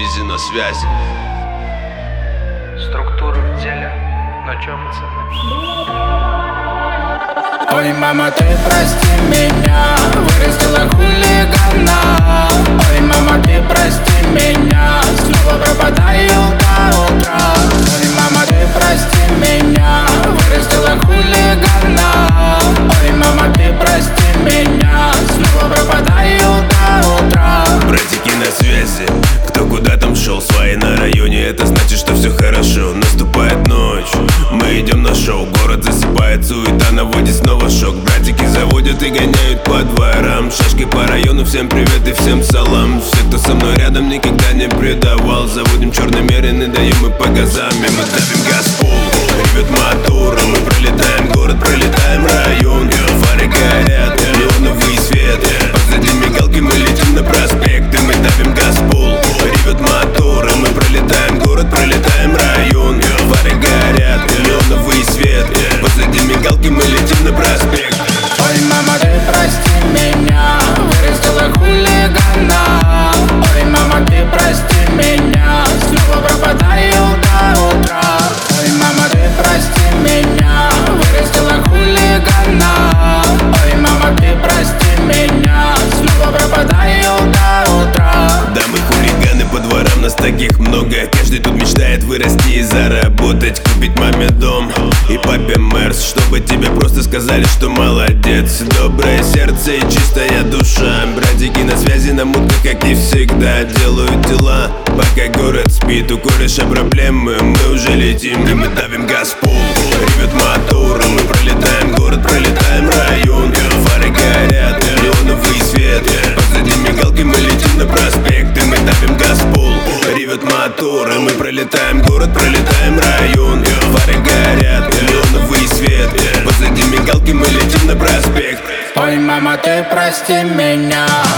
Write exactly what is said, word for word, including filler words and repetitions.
Визи на связи. Структура в деле. На чё, пацаны? Ой, мама, ты прости меня, вырастила хулигана. Ой, мама, ты прости меня, снова пропадаю до утра. Ой, мама, ты прости меня, вырастила хулигана. Ой, мама, ты прости меня, снова пропадаю до утра. Братики на связи, кто куда там шел, свои на районе, это значит, что все хорошо. Наступает ночь, мы идем на шоу, город засыпает, суета наводит снова шок. Братики заводят и гоняют по дворам, шашки по району, всем привет и всем салам. Все, кто со мной рядом, никогда не предавал. Заводим черный мерин и даем мы по газам. И мы давим газ в пол, ревет мотор, мы пролетаем город, пролетаем район. Фары горят, неоновый свет, позади мигалки, мы летим на проспект. И мы давим газ в пол, ревет мотор, мы пролетаем город, пролетаем район. Фары горят, неоновый свет, позади мигалки, мы летим на проспект. Ой, мама, ты прости меня, вырастила хулигана. Ой, мама, ты прости меня, снова пропадаю до утра. Ой, мама, ты прости меня, вырастила хулигана. Ой, мама, ты прости меня, снова пропадаю до утра. Дамы хулиганы по дворам, нас таких много. Каждый тут мечтает вырасти и заработать, купить маме дом и папе Мерс, чтобы тебе просто сказали, что молодец. Доброе сердце и чистая душа, братики на связи, на мутко, как и всегда. Делают дела, пока город спит, у кореша проблемы, мы уже летим. И мы давим газ в пол, ревет мотор, мы пролетаем город, пролетаем район. Фары горят, неоновый свет, позади мигалки, мы летим на проспект. И мы давим газ в пол, ревет мотор, мы пролетаем город, пролетаем район. Фары горят, неоновый свет, позади мигалки, мы летим на проспект. Ой, мама, ты прости меня,